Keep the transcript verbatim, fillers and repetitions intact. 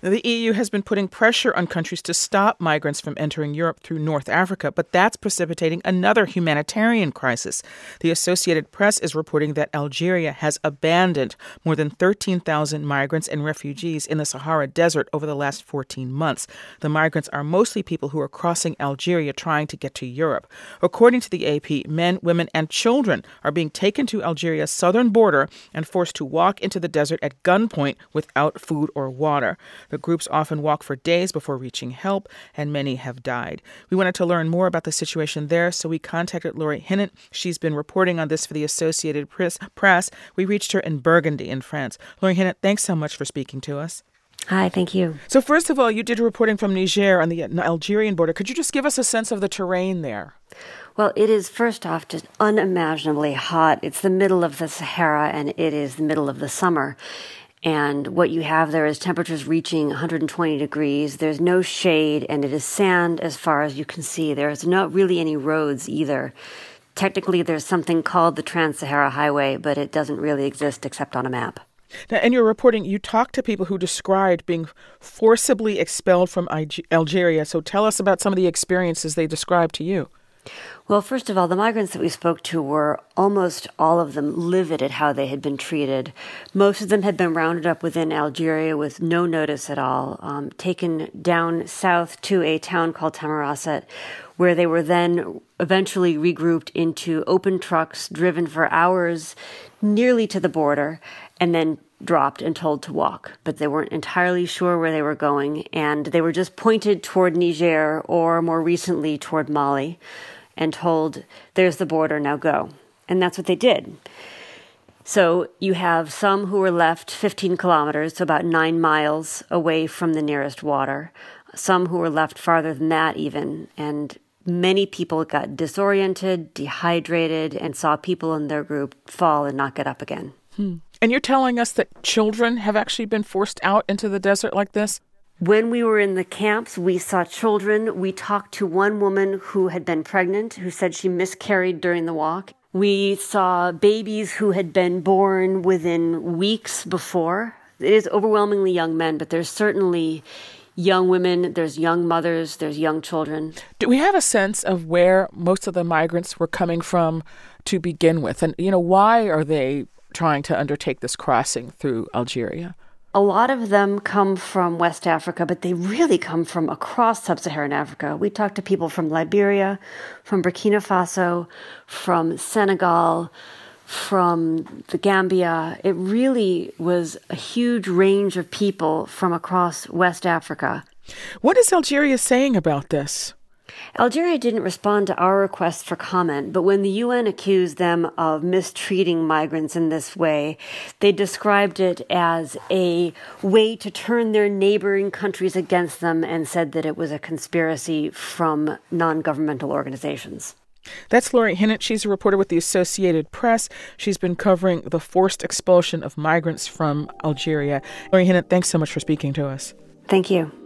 The E U has been putting pressure on countries to stop migrants from entering Europe through North Africa, but that's precipitating another humanitarian crisis. The Associated Press is reporting that Algeria has abandoned more than thirteen thousand migrants and refugees in the Sahara Desert over the last fourteen months. The migrants are mostly people who are crossing Algeria trying to get to Europe. According to the A P, men, women, and children are being taken to Algeria's southern border and forced to walk into the desert at gunpoint without food or water. The groups often walk for days before reaching help, and many have died. We wanted to learn more about the situation there, so we contacted Laurie Hinnant. She's been reporting on this for the Associated Press. We reached her in Burgundy in France. Laurie Hinnant, thanks so much for speaking to us. Hi, thank you. So first of all, you did reporting from Niger on the Algerian border. Could you just give us a sense of the terrain there? Well, it is, first off, just unimaginably hot. It's the middle of the Sahara, and it is the middle of the summer. And what you have there is temperatures reaching one hundred twenty degrees. There's no shade, and it is sand as far as you can see. There's not really any roads either. Technically, there's something called the Trans-Sahara Highway, but it doesn't really exist except on a map. Now, in your reporting, you talked to people who described being forcibly expelled from Algeria. So tell us about some of the experiences they described to you. Well, first of all, the migrants that we spoke to were almost all of them livid at how they had been treated. Most of them had been rounded up within Algeria with no notice at all, um, taken down south to a town called Tamarasset, where they were then eventually regrouped into open trucks driven for hours nearly to the border, and then dropped and told to walk. But they weren't entirely sure where they were going, and they were just pointed toward Niger or more recently toward Mali and told, there's the border, now go. And that's what they did. So you have some who were left fifteen kilometers, so about nine miles away from the nearest water, some who were left farther than that even, and many people got disoriented, dehydrated, and saw people in their group fall and not get up again. Hmm. And you're telling us that children have actually been forced out into the desert like this? When we were in the camps, we saw children. We talked to one woman who had been pregnant, who said she miscarried during the walk. We saw babies who had been born within weeks before. It is overwhelmingly young men, but there's certainly young women, there's young mothers, there's young children. Do we have a sense of where most of the migrants were coming from to begin with? And, you know, why are they trying to undertake this crossing through Algeria? A lot of them come from West Africa, but they really come from across sub-Saharan Africa. We talked to people from Liberia, from Burkina Faso, from Senegal, from the Gambia. It really was a huge range of people from across West Africa. What is Algeria saying about this? Algeria didn't respond to our request for comment, but when the U N accused them of mistreating migrants in this way, they described it as a way to turn their neighboring countries against them and said that it was a conspiracy from non-governmental organizations. That's Laurie Hinnant. She's a reporter with the Associated Press. She's been covering the forced expulsion of migrants from Algeria. Laurie Hinnant, thanks so much for speaking to us. Thank you.